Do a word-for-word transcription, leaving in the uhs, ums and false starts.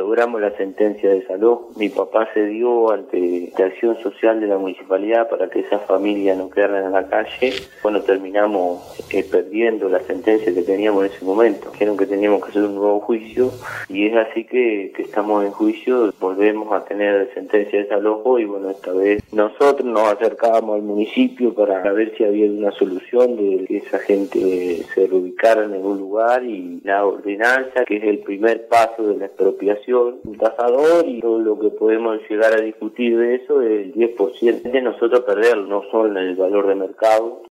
logramos la sentencia de desalojo. Mi papá se dio ante la acción social de la municipalidad para que esas familias no quedaran en la calle. Bueno, terminamos eh, perdiendo la sentencia que teníamos en ese momento. Dijeron que teníamos que hacer un nuevo juicio y es así que, que estamos en juicio. Volvemos a tener sentencia de desalojo y bueno, esta vez nosotros nos acercábamos al municipio para ver si había una solución de que esa gente se reubicara en algún lugar, y la ordenanza, que es el primer paso de la expropiación, un tasador, y todo lo que podemos llegar a discutir de eso es el diez por ciento de nosotros perderlo, no solo en el valor de mercado.